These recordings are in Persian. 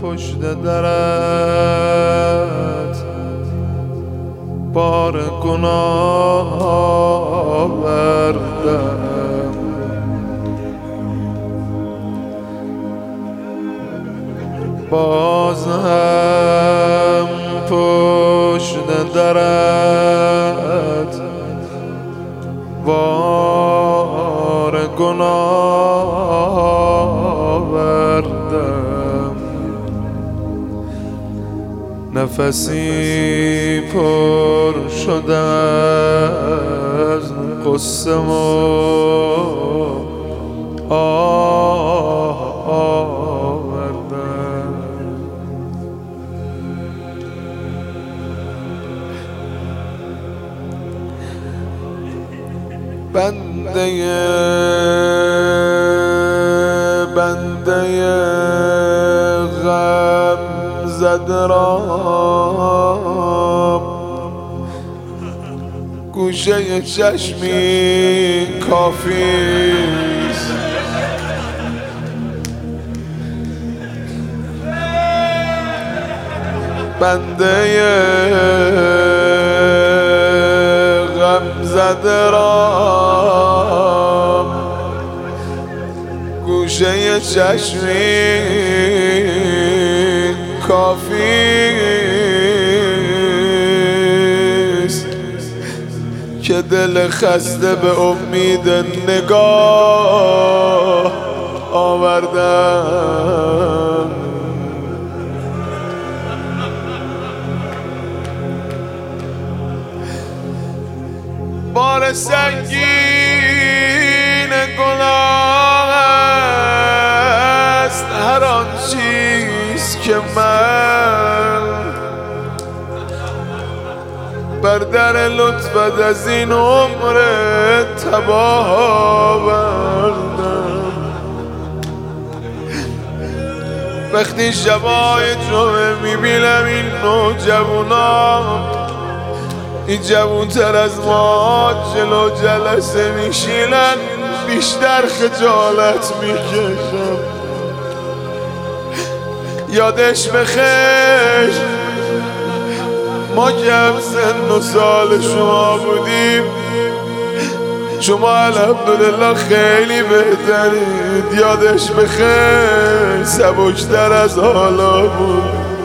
پشت درت بار گناه آوردم، باز هم پشت درت بار گناه آوردم، نفسی پر شده از قصه و آوردم. بنده غم زده را گوشه چشمی کافیست، بنده غم زده را گوشه چشمی کافیست که دل خسته به امید نگاه آوردم. بار سنگین گناه است هر آن چیز که من بر در لطفت از این عمر تباه آوردم. وقتی شبای جمعه میبینم این نوجوانا این جوونتر از ما جلو جلسه میشینن بیشتر خجالت میکشم. یادش بخیر ما که هم سن و سال شما بودیم، شما الحمدلله خیلی بهترید. یادش بخیر سبکتر از حالا بود.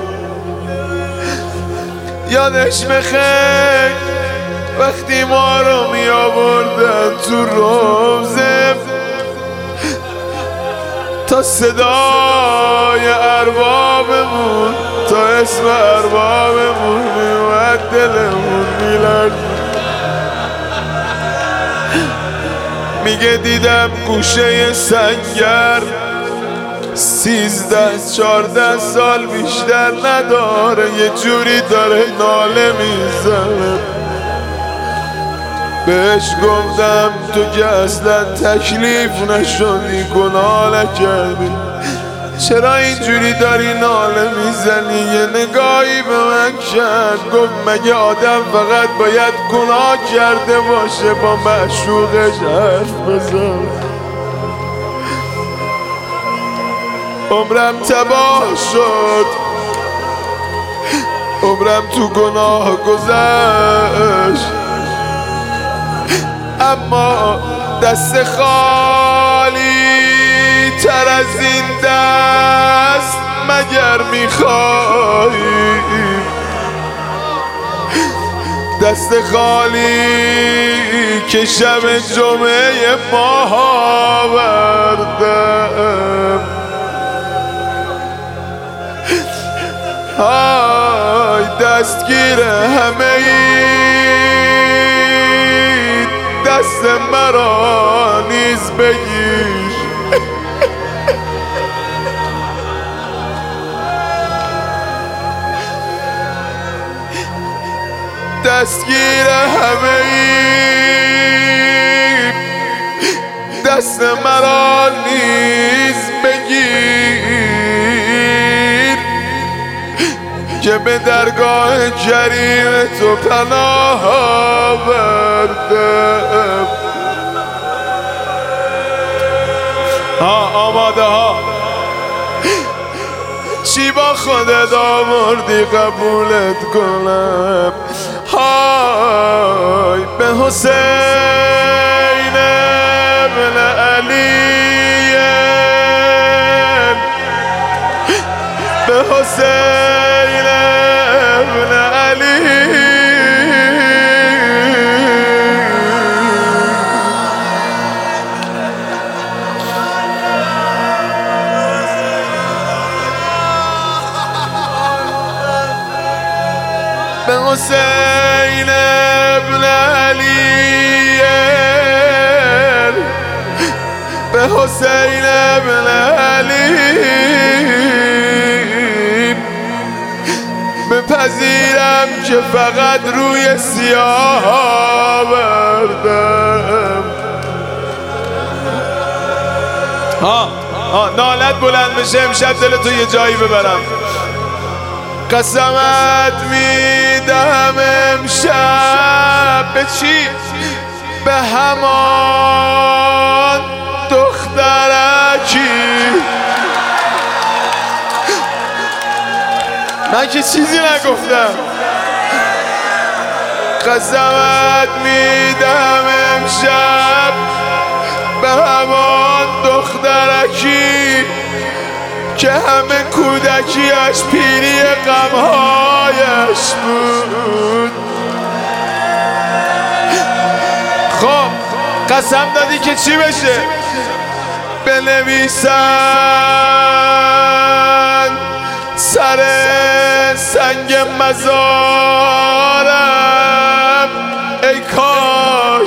یادش بخیر وقتی ما رو می آوردن تو روزه تا صدای اربابمون تا اسم اربابمون میومد دلمون میلرد. میگه دیدم گوشه سنگر 13-14 سال بیشتر نداره یه جوری داره ناله میزنه. بهش گفتم تو که اصلا تکلیف نشدی گناه نکردی چرا اینجوری داری ناله میزنی؟ یه نگاهی به من کرد گفت مگه آدم فقط باید گناه کرده باشه با معشوقش حرف بزن؟ عمرم تباه شد، عمرم تو گناه گذشت، اما دست خالی تر از این دست مگر میخوایی؟ دست خالی که شب جمعه ما آوردم. های دستگیر همه ای دست مرا نیز بگیر. دستگیر همه ای دست مرا نیز بگیر که به درگاه کریم تو پناه آوردم. آماده ها چی با خودت آوردی قبولت کنم؟ های به حسین ابن علی، به حسین ابن علی، به حسین ابن علی، به حسین ابن علی بپذیرم که فقط روی سیاه آوردم. نالت بلند بشه امشب دلتو یه جایی ببرم. قسمت میدم امشب به چی؟ به همان دخترکی. من که چیزی نگفتم. قسمت میدم امشب به همان دخترکی که همه کودکیش پیری غمهایش بود. خب قسم دادی که چی بشه؟ بنویسن سر سنگ مزارم ای کاش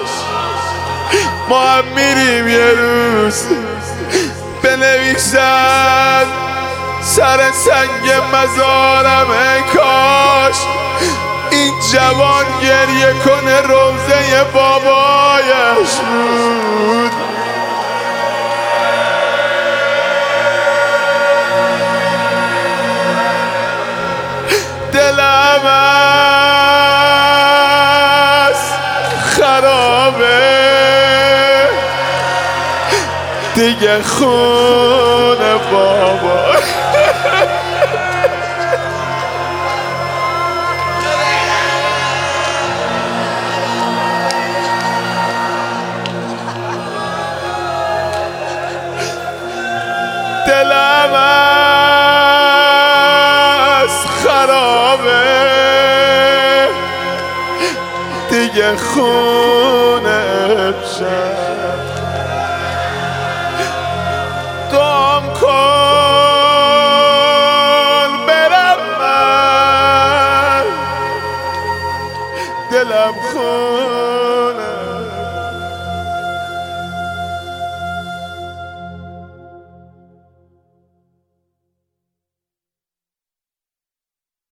ما هم میریم یه روز. بنویسن سر سنگ مزارم ای کاش این جوان گریه کنه روضه بابایش بود. دلم است خرابه دیگه خونه بابا. دلم است خرابه دیگه خونه امشب.